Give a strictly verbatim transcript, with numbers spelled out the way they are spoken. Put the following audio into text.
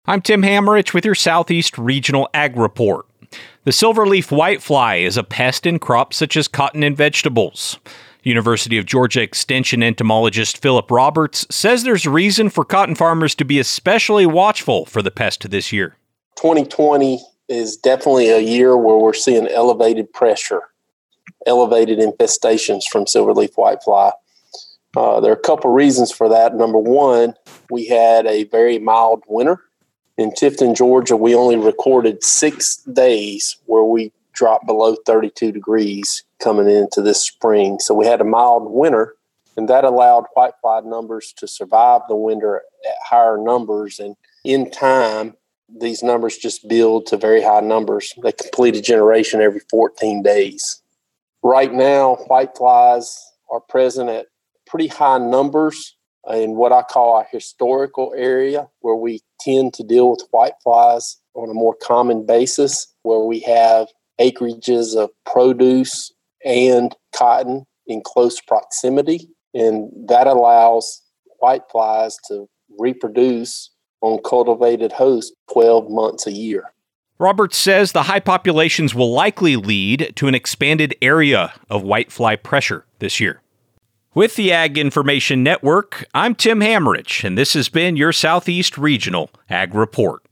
I'm Tim Hammerich with your Southeast Regional Ag Report. The silverleaf whitefly is a pest in crops such as cotton and vegetables. University of Georgia Extension entomologist Philip Roberts says there's reason for cotton farmers to be especially watchful for the pest this year. twenty twenty is definitely a year where we're seeing elevated pressure, elevated infestations from silverleaf whitefly. Uh, there are a couple reasons for that. Number one, we had a very mild winter. In Tifton, Georgia, we only recorded six days where we dropped below thirty-two degrees coming into this spring. So we had a mild winter, and that allowed whitefly numbers to survive the winter at higher numbers. And in time, these numbers just build to very high numbers. They complete a generation every fourteen days. Right now, whiteflies are present at pretty high numbers in what I call our historical area, where we tend to deal with whiteflies on a more common basis, where we have acreages of produce and cotton in close proximity. And that allows whiteflies to reproduce on cultivated hosts twelve months a year. Roberts says the high populations will likely lead to an expanded area of whitefly pressure this year. With the Ag Information Network, I'm Tim Hammerich, and this has been your Southeast Regional Ag Report.